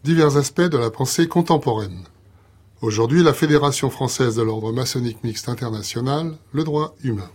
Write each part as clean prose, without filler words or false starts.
divers aspects de la pensée contemporaine. Aujourd'hui, la Fédération française de l'ordre maçonnique mixte international, le droit humain.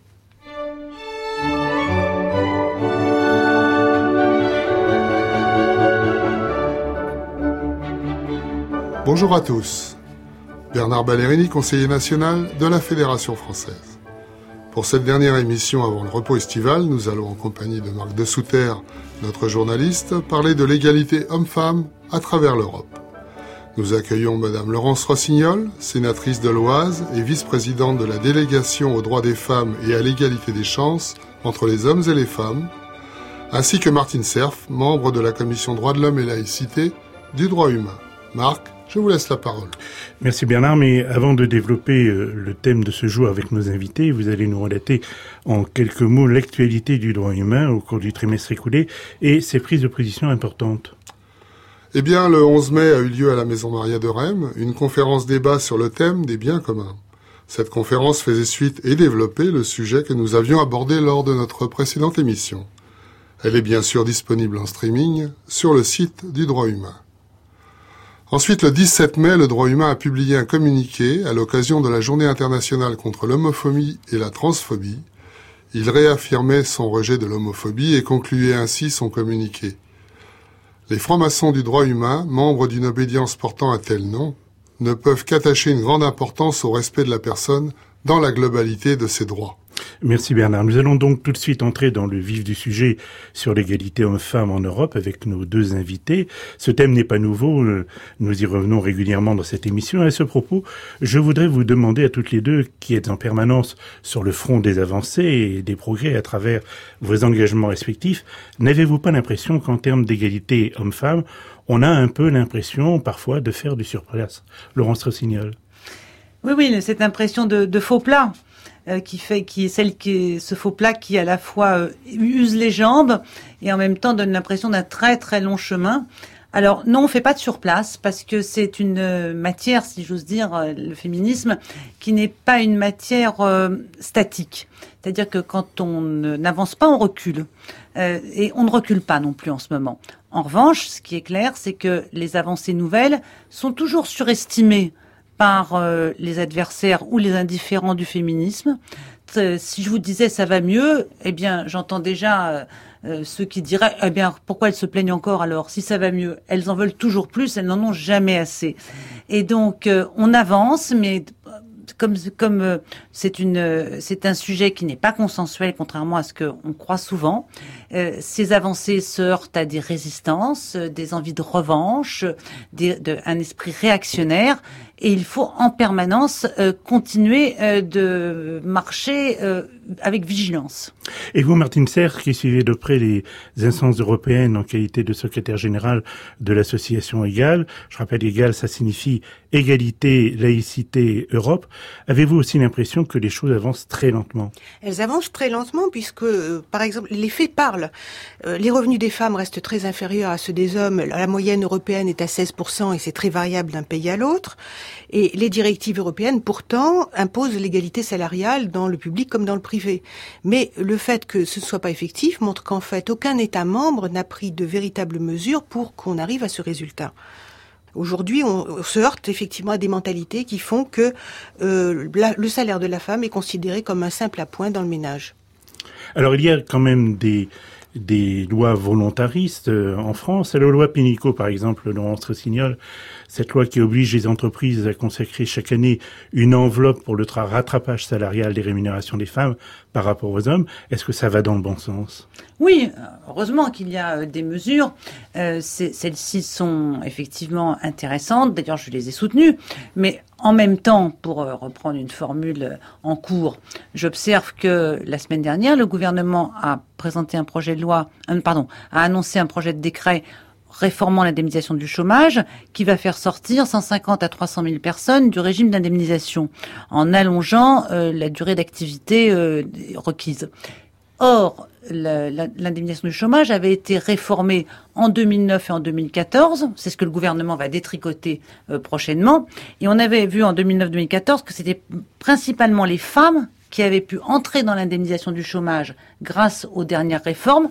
Bonjour à tous. Bernard Ballerini, conseiller national de la Fédération française. Pour cette dernière émission avant le repos estival, nous allons en compagnie de Marc de Souter, notre journaliste, parler de l'égalité homme-femme à travers l'Europe. Nous accueillons Madame Laurence Rossignol, sénatrice de l'Oise et vice-présidente de la délégation aux droits des femmes et à l'égalité des chances entre les hommes et les femmes, ainsi que Martine Serf, membre de la commission droits de l'homme et laïcité du droit humain. Marc, je vous laisse la parole. Merci Bernard, mais avant de développer le thème de ce jour avec nos invités, vous allez nous relater en quelques mots l'actualité du droit humain au cours du trimestre écoulé et ses prises de position importantes. Eh bien, le 11 mai a eu lieu à la Maison Maria de Reims une conférence débat sur le thème des biens communs. Cette conférence faisait suite et développait le sujet que nous avions abordé lors de notre précédente émission. Elle est bien sûr disponible en streaming sur le site du droit humain. Ensuite, le 17 mai, le droit humain a publié un communiqué à l'occasion de la Journée internationale contre l'homophobie et la transphobie. Il réaffirmait son rejet de l'homophobie et concluait ainsi son communiqué. Les francs-maçons du droit humain, membres d'une obédience portant un tel nom, ne peuvent qu'attacher une grande importance au respect de la personne dans la globalité de ses droits. Merci Bernard. Nous allons donc tout de suite entrer dans le vif du sujet sur l'égalité homme-femme en Europe avec nos deux invités. Ce thème n'est pas nouveau, nous y revenons régulièrement dans cette émission. À ce propos, je voudrais vous demander à toutes les deux, qui êtes en permanence sur le front des avancées et des progrès à travers vos engagements respectifs, n'avez-vous pas l'impression qu'en termes d'égalité homme-femme, on a un peu l'impression parfois de faire du surplace? Laurence Rossignol. Oui, cette impression de faux plat. Ce faux plat qui à la fois use les jambes et en même temps donne l'impression d'un très très long chemin. Alors non, on fait pas de surplace parce que c'est une matière, si j'ose dire, le féminisme, qui n'est pas une matière statique. C'est-à-dire que quand on n'avance pas, on recule. Et on ne recule pas non plus en ce moment. En revanche, ce qui est clair, c'est que les avancées nouvelles sont toujours surestimées par les adversaires ou les indifférents du féminisme. Si je vous disais ça va mieux, eh bien j'entends déjà ceux qui diraient eh bien pourquoi elles se plaignent encore alors si ça va mieux? Elles en veulent toujours plus, elles n'en ont jamais assez. Et donc on avance, mais comme c'est un sujet qui n'est pas consensuel, contrairement à ce qu'on croit souvent, ces avancées se heurtent à des résistances, des envies de revanche, un esprit réactionnaire, et il faut en permanence continuer de marcher avec vigilance. Et vous, Martine Serf, qui suivez de près les instances européennes en qualité de secrétaire général de l'association EGAL, je rappelle EGAL, ça signifie égalité, laïcité, Europe. Avez-vous aussi l'impression que les choses avancent très lentement? Elles avancent très lentement puisque, par exemple, les faits parlent. Les revenus des femmes restent très inférieurs à ceux des hommes. La moyenne européenne est à 16% et c'est très variable d'un pays à l'autre. Et les directives européennes, pourtant, imposent l'égalité salariale dans le public comme dans le privé. Mais le fait que ce ne soit pas effectif montre qu'en fait, aucun État membre n'a pris de véritables mesures pour qu'on arrive à ce résultat. Aujourd'hui, on se heurte effectivement à des mentalités qui font que le salaire de la femme est considéré comme un simple appoint dans le ménage. Alors, il y a quand même des lois volontaristes en France. La loi Pénicaud, par exemple, Laurence Rossignol, cette loi qui oblige les entreprises à consacrer chaque année une enveloppe pour le rattrapage salarial des rémunérations des femmes par rapport aux hommes. Est-ce que ça va dans le bon sens? Oui, heureusement qu'il y a des mesures. Celles-ci sont effectivement intéressantes. D'ailleurs, je les ai soutenues. Mais en même temps, pour reprendre une formule en cours, j'observe que la semaine dernière, le gouvernement a présenté a annoncé un projet de décret réformant l'indemnisation du chômage qui va faire sortir 150 à 300 000 personnes du régime d'indemnisation en allongeant la durée d'activité requise. Or, l'indemnisation du chômage avait été réformée en 2009 et en 2014. C'est ce que le gouvernement va détricoter prochainement. Et on avait vu en 2009-2014 que c'était principalement les femmes qui avaient pu entrer dans l'indemnisation du chômage grâce aux dernières réformes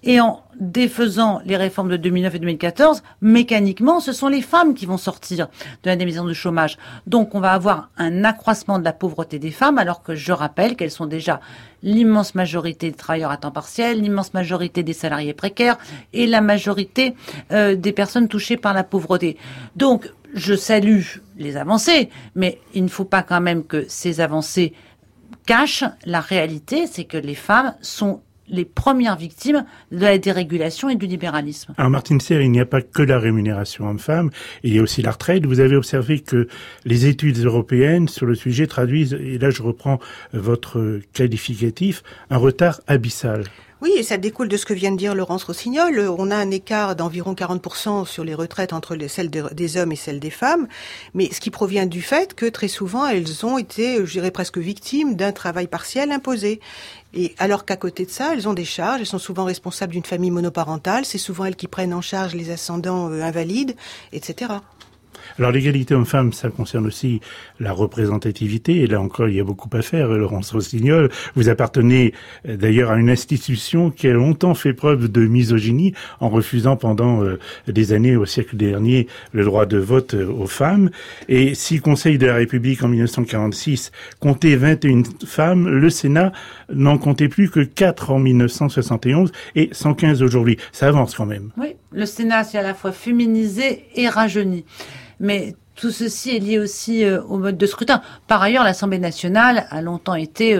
Et en défaisant les réformes de 2009 et 2014, mécaniquement, ce sont les femmes qui vont sortir de l'indemnisation de chômage. Donc, on va avoir un accroissement de la pauvreté des femmes, alors que je rappelle qu'elles sont déjà l'immense majorité des travailleurs à temps partiel, l'immense majorité des salariés précaires et la majorité des personnes touchées par la pauvreté. Donc, je salue les avancées, mais il ne faut pas quand même que ces avancées cachent la réalité, c'est que les femmes sont les premières victimes de la dérégulation et du libéralisme. Alors Martine Serre, il n'y a pas que la rémunération homme-femme, il y a aussi la retraite. Vous avez observé que les études européennes sur le sujet traduisent, et là je reprends votre qualificatif, un retard abyssal. Oui, et ça découle de ce que vient de dire Laurence Rossignol. On a un écart d'environ 40% sur les retraites entre celles des hommes et celles des femmes, mais ce qui provient du fait que très souvent elles ont été, je dirais presque victimes d'un travail partiel imposé. Et alors qu'à côté de ça, elles ont des charges, elles sont souvent responsables d'une famille monoparentale, c'est souvent elles qui prennent en charge les ascendants invalides, etc. Alors l'égalité homme-femme, ça concerne aussi la représentativité, et là encore il y a beaucoup à faire. Laurence Rossignol, vous appartenez d'ailleurs à une institution qui a longtemps fait preuve de misogynie en refusant pendant des années au siècle dernier le droit de vote aux femmes. Et si le Conseil de la République en 1946 comptait 21 femmes, le Sénat n'en comptait plus que 4 en 1971 et 115 aujourd'hui. Ça avance quand même. Oui, le Sénat s'est à la fois féminisé et rajeuni. Mais tout ceci est lié aussi au mode de scrutin. Par ailleurs, l'Assemblée nationale a longtemps été,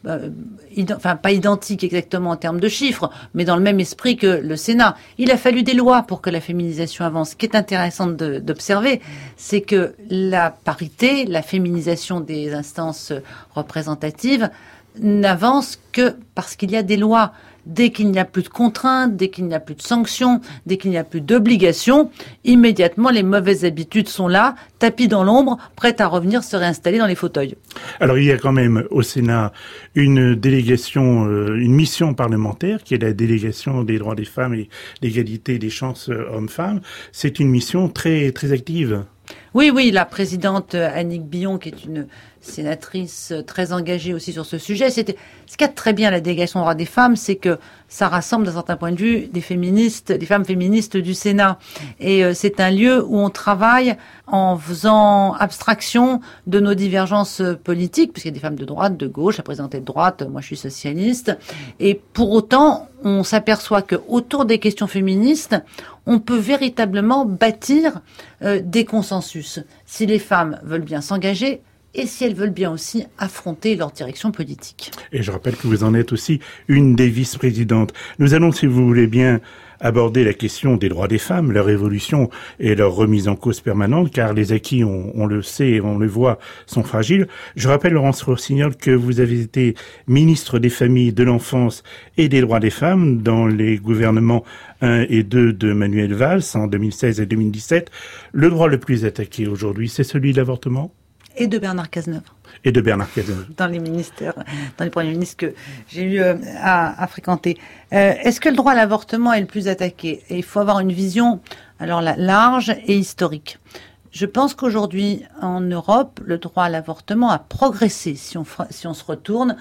pas identique exactement en termes de chiffres, mais dans le même esprit que le Sénat. Il a fallu des lois pour que la féminisation avance. Ce qui est intéressant d'observer, c'est que la parité, la féminisation des instances représentatives n'avance que parce qu'il y a des lois. Dès qu'il n'y a plus de contraintes, dès qu'il n'y a plus de sanctions, dès qu'il n'y a plus d'obligations, immédiatement les mauvaises habitudes sont là, tapis dans l'ombre, prêtes à revenir se réinstaller dans les fauteuils. Alors il y a quand même au Sénat une délégation, une mission parlementaire qui est la délégation des droits des femmes et l'égalité des chances hommes-femmes. C'est une mission très très active. Oui, la présidente Annick Billon, qui est une sénatrice très engagée aussi sur ce sujet. Ce qui a très bien la délégation des droits des femmes, c'est que ça rassemble d'un certain point de vue des femmes féministes du Sénat. Et c'est un lieu où on travaille en faisant abstraction de nos divergences politiques, puisqu'il y a des femmes de droite, de gauche, la présidente est de droite, moi je suis socialiste. Et pour autant, on s'aperçoit que autour des questions féministes, on peut véritablement bâtir des consensus. Si les femmes veulent bien s'engager, et si elles veulent bien aussi affronter leur direction politique. Et je rappelle que vous en êtes aussi une des vice-présidentes. Nous allons, si vous voulez bien, aborder la question des droits des femmes, leur évolution et leur remise en cause permanente, car les acquis, on le sait, on le voit, sont fragiles. Je rappelle, Laurence Rossignol, que vous avez été ministre des Familles, de l'Enfance et des Droits des Femmes dans les gouvernements 1 et 2 de Manuel Valls en 2016 et 2017. Le droit le plus attaqué aujourd'hui, c'est celui de l'avortement ? Et de Bernard Cazeneuve. Et de Bernard Cazeneuve. Dans les ministères, dans les premiers ministres que j'ai eu à fréquenter. Est-ce que le droit à l'avortement est le plus attaqué ? Et il faut avoir une vision alors large et historique. Je pense qu'aujourd'hui, en Europe, le droit à l'avortement a progressé. Si on se retourne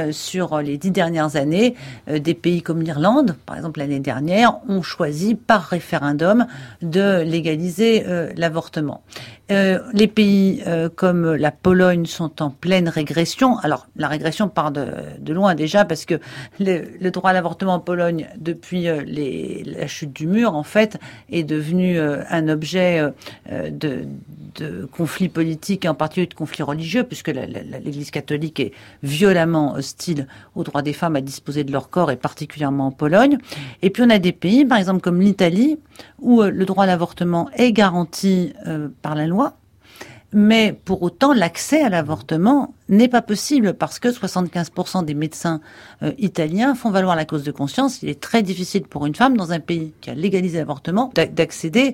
sur les 10 dernières années, des pays comme l'Irlande, par exemple l'année dernière, ont choisi par référendum de légaliser l'avortement. Les pays comme la Pologne sont en pleine régression. Alors, la régression part de loin déjà, parce que le droit à l'avortement en Pologne, depuis la chute du mur, en fait, est devenu un objet de conflits politiques, et en particulier de conflits religieux, puisque l'Église catholique est violemment hostile aux droits des femmes à disposer de leur corps, et particulièrement en Pologne. Et puis on a des pays, par exemple comme l'Italie, où le droit à l'avortement est garanti par la loi, mais pour autant l'accès à l'avortement n'est pas possible, parce que 75% des médecins italiens font valoir la cause de conscience. Il est très difficile pour une femme dans un pays qui a légalisé l'avortement d'accéder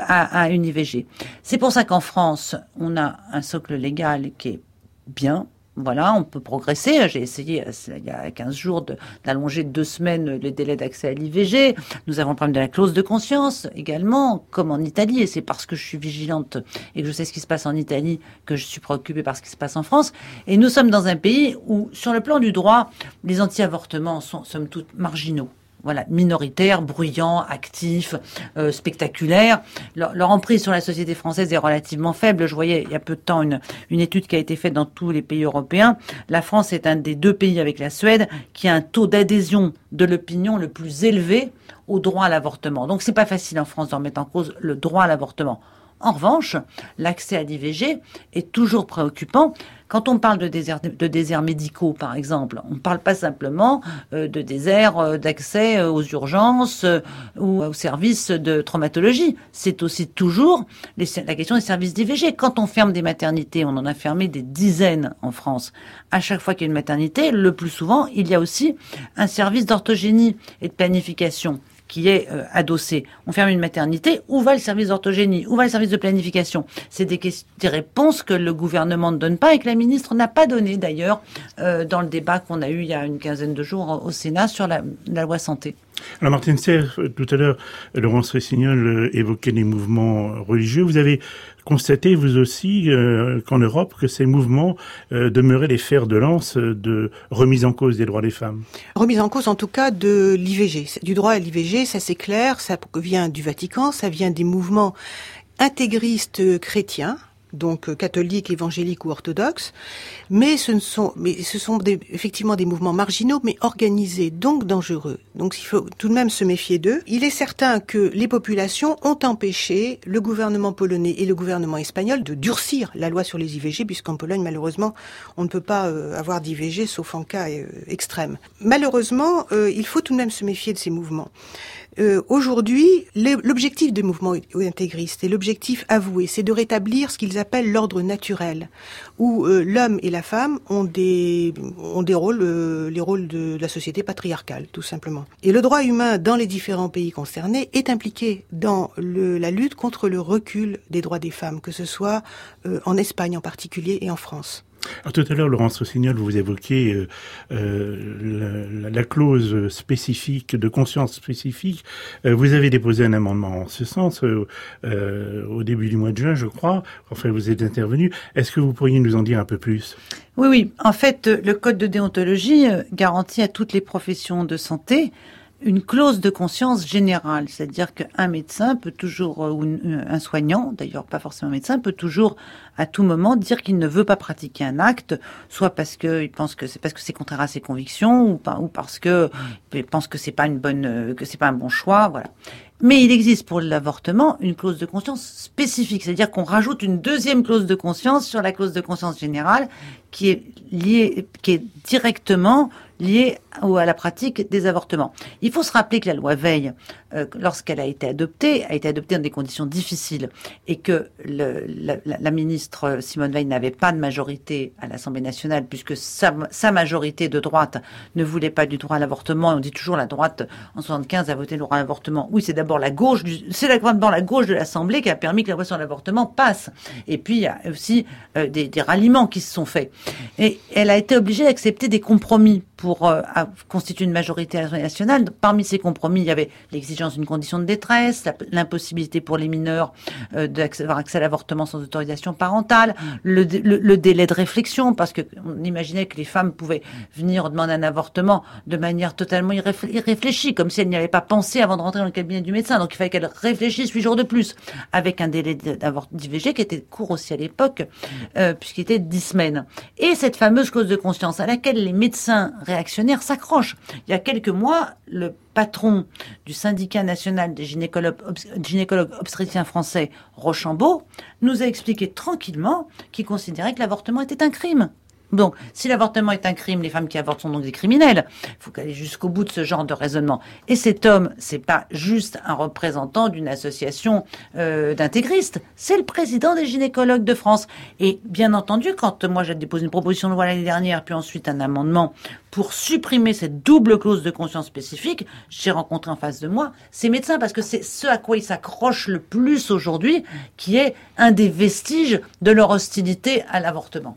à une IVG. C'est pour ça qu'en France, on a un socle légal qui est bien. Voilà, on peut progresser. J'ai essayé il y a 15 jours d'allonger de 2 semaines les délais d'accès à l'IVG. Nous avons le problème de la clause de conscience également, comme en Italie. Et c'est parce que je suis vigilante et que je sais ce qui se passe en Italie que je suis préoccupée par ce qui se passe en France. Et nous sommes dans un pays où, sur le plan du droit, les anti-avortements sont somme toute marginaux. voilà, minoritaires, bruyants, actifs, spectaculaires. Leur emprise sur la société française est relativement faible. Je voyais il y a peu de temps une étude qui a été faite dans tous les pays européens. La France est un des 2 pays avec la Suède qui a un taux d'adhésion de l'opinion le plus élevé au droit à l'avortement. Donc c'est pas facile en France de remettre en cause le droit à l'avortement. En revanche, l'accès à l'IVG est toujours préoccupant. Quand on parle de déserts médicaux, par exemple, on ne parle pas simplement de déserts d'accès aux urgences ou aux services de traumatologie. C'est aussi toujours la question des services d'IVG. Quand on ferme des maternités, on en a fermé des dizaines en France. À chaque fois qu'il y a une maternité, le plus souvent, il y a aussi un service d'orthogénie et de planification qui est adossé. On ferme une maternité, où va le service d'orthogénie? Où va le service de planification? C'est des réponses que le gouvernement ne donne pas et que la ministre n'a pas donné d'ailleurs dans le débat qu'on a eu il y a une quinzaine de jours au Sénat sur la loi santé. Alors Martine Serre, tout à l'heure, Laurence Rossignol évoquait les mouvements religieux. Vous avez constaté, vous aussi, qu'en Europe, que ces mouvements demeuraient les fers de lance de remise en cause des droits des femmes. Remise en cause, en tout cas, de l'IVG. Du droit à l'IVG, ça c'est clair, ça vient du Vatican, ça vient des mouvements intégristes chrétiens, donc catholiques, évangéliques ou orthodoxes, mais ce sont effectivement des mouvements marginaux, mais organisés, donc dangereux. Donc il faut tout de même se méfier d'eux. Il est certain que les populations ont empêché le gouvernement polonais et le gouvernement espagnol de durcir la loi sur les IVG, puisqu'en Pologne, malheureusement, on ne peut pas avoir d'IVG sauf en cas extrême. Malheureusement, il faut tout de même se méfier de ces mouvements. Aujourd'hui, l'objectif des mouvements intégristes et l'objectif avoué, c'est de rétablir ce qu'ils appellent l'ordre naturel, où l'homme et la femme ont des rôles, les rôles de la société patriarcale, tout simplement. Et le droit humain dans les différents pays concernés est impliqué dans la lutte contre le recul des droits des femmes, que ce soit en Espagne en particulier et en France. Alors, tout à l'heure, Laurence Rossignol, vous évoquiez la clause spécifique, de conscience spécifique. Vous avez déposé un amendement en ce sens au début du mois de juin, je crois. Enfin, vous êtes intervenu. Est-ce que vous pourriez nous en dire un peu plus ? Oui. En fait, le code de déontologie garantit à toutes les professions de santé une clause de conscience générale, c'est-à-dire qu'un médecin peut toujours, ou un soignant, d'ailleurs pas forcément un médecin, peut toujours à tout moment dire qu'il ne veut pas pratiquer un acte, soit parce qu'il pense que c'est contraire à ses convictions, ou parce que il pense que c'est pas un bon choix, voilà. Mais il existe pour l'avortement une clause de conscience spécifique, c'est-à-dire qu'on rajoute une deuxième clause de conscience sur la clause de conscience générale qui est directement liée à la pratique des avortements. Il faut se rappeler que la loi Veil, lorsqu'elle a été adoptée dans des conditions difficiles et que la ministre Simone Veil n'avait pas de majorité à l'Assemblée nationale puisque sa majorité de droite ne voulait pas du droit à l'avortement. On dit toujours la droite en 75 a voté le droit à l'avortement. Oui, c'est d'abord la gauche de l'Assemblée qui a permis que la loi sur l'avortement passe. Et puis il y a aussi des ralliements qui se sont faits. Et elle a été obligée d'accepter des compromis pour constituer une majorité à l'Assemblée nationale. Parmi ces compromis, il y avait l'exigence d'une condition de détresse, l'impossibilité pour les mineurs d'avoir accès à l'avortement sans autorisation parentale, le délai de réflexion, parce qu'on imaginait que les femmes pouvaient venir demander un avortement de manière totalement irréfléchie, comme si elles n'y avaient pas pensé avant de rentrer dans le cabinet du médecin. Donc il fallait qu'elles réfléchissent 8 jours de plus, avec un délai d'IVG qui était court aussi à l'époque, puisqu'il était 10 semaines. Et cette fameuse clause de conscience à laquelle les médecins réactionnaires s'accrochent. Il y a quelques mois, le patron du syndicat national des gynécologues obstétriciens français, Rochambeau, nous a expliqué tranquillement qu'il considérait que l'avortement était un crime. Donc, si l'avortement est un crime, les femmes qui avortent sont donc des criminels. Il faut aller jusqu'au bout de ce genre de raisonnement. Et cet homme, c'est pas juste un représentant d'une association d'intégristes, c'est le président des gynécologues de France. Et bien entendu, quand moi j'ai déposé une proposition de loi l'année dernière, puis ensuite un amendement pour supprimer cette double clause de conscience spécifique, j'ai rencontré en face de moi ces médecins, parce que c'est ce à quoi ils s'accrochent le plus aujourd'hui, qui est un des vestiges de leur hostilité à l'avortement.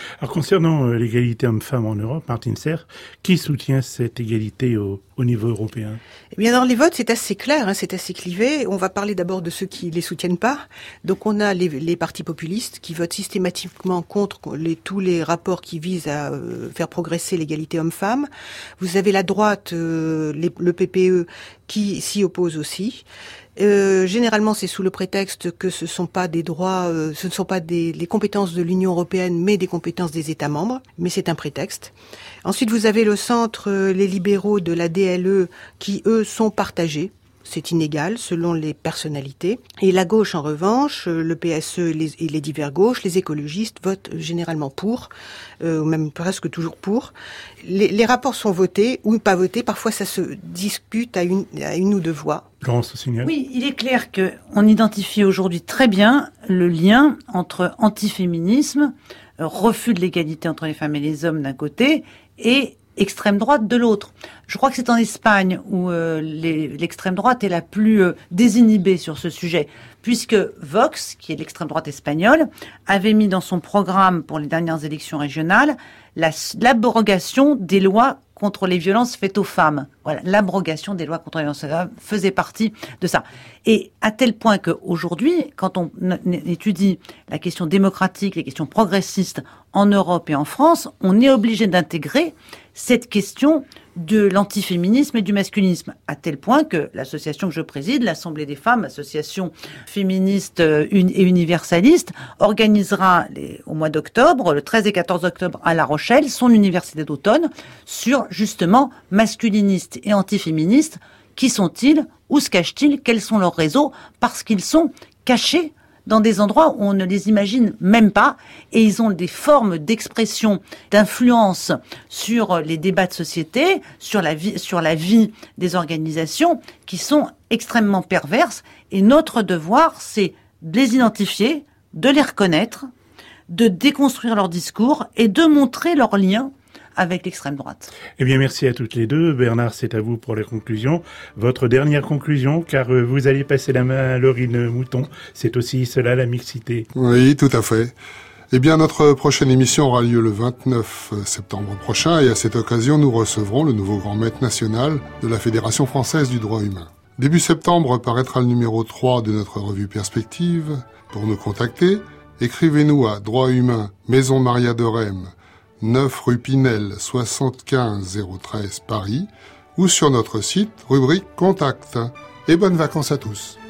Alors concernant l'égalité homme-femme en Europe, Martine Serre, qui soutient cette égalité au niveau européen? Eh bien, dans les votes, c'est assez clair, c'est assez clivé. On va parler d'abord de ceux qui les soutiennent pas. Donc, on a les partis populistes qui votent systématiquement contre tous les rapports qui visent à faire progresser l'égalité homme-femme. Vous avez la droite, le PPE, qui s'y oppose aussi. Généralement, c'est sous le prétexte que ce ne sont pas des droits, ce ne sont pas les compétences de l'Union européenne, mais des compétences des États membres. Mais c'est un prétexte. Ensuite, vous avez le centre, les libéraux de la DLE, qui eux sont partagés. C'est inégal selon les personnalités. Et la gauche, en revanche, le PSE et les divers gauches, les écologistes votent généralement pour, ou même presque toujours pour. Les rapports sont votés ou pas votés. Parfois, ça se discute à une ou deux voix. Laurence Rossignol. Oui, il est clair qu'on identifie aujourd'hui très bien le lien entre antiféminisme, refus de l'égalité entre les femmes et les hommes d'un côté, et extrême droite de l'autre. Je crois que c'est en Espagne où l'extrême droite est la plus désinhibée sur ce sujet, puisque Vox, qui est l'extrême droite espagnole, avait mis dans son programme pour les dernières élections régionales l'abrogation des lois contre les violences faites aux femmes. Voilà, l'abrogation des lois contre les violences faites aux femmes faisait partie de ça. Et à tel point qu'aujourd'hui, quand on étudie la question démocratique, les questions progressistes en Europe et en France, on est obligé d'intégrer cette question de l'antiféminisme et du masculinisme, à tel point que l'association que je préside, l'Assemblée des femmes, association féministe et universaliste, organisera au mois d'octobre, le 13 et 14 octobre à La Rochelle, son université d'automne sur justement masculinistes et antiféministes. Qui sont-ils? Où se cachent-ils? Quels sont leurs réseaux? Parce qu'ils sont cachés dans des endroits où on ne les imagine même pas, et ils ont des formes d'expression, d'influence sur les débats de société, sur la vie des organisations, qui sont extrêmement perverses. Et notre devoir, c'est de les identifier, de les reconnaître, de déconstruire leur discours et de montrer leurs liens avec l'extrême droite. Eh bien, merci à toutes les deux. Bernard, c'est à vous pour les conclusions. Votre dernière conclusion, car vous allez passer la main à Laurine Mouton. C'est aussi cela, la mixité. Oui, tout à fait. Eh bien, notre prochaine émission aura lieu le 29 septembre prochain, et à cette occasion, nous recevrons le nouveau grand maître national de la Fédération française du droit humain. Début septembre paraîtra le numéro 3 de notre revue Perspective. Pour nous contacter, écrivez-nous à Droit Humain, Maison Maria de Rème, 9 rue Pinel, 75 013 Paris, ou sur notre site, rubrique Contact. Et bonnes vacances à tous.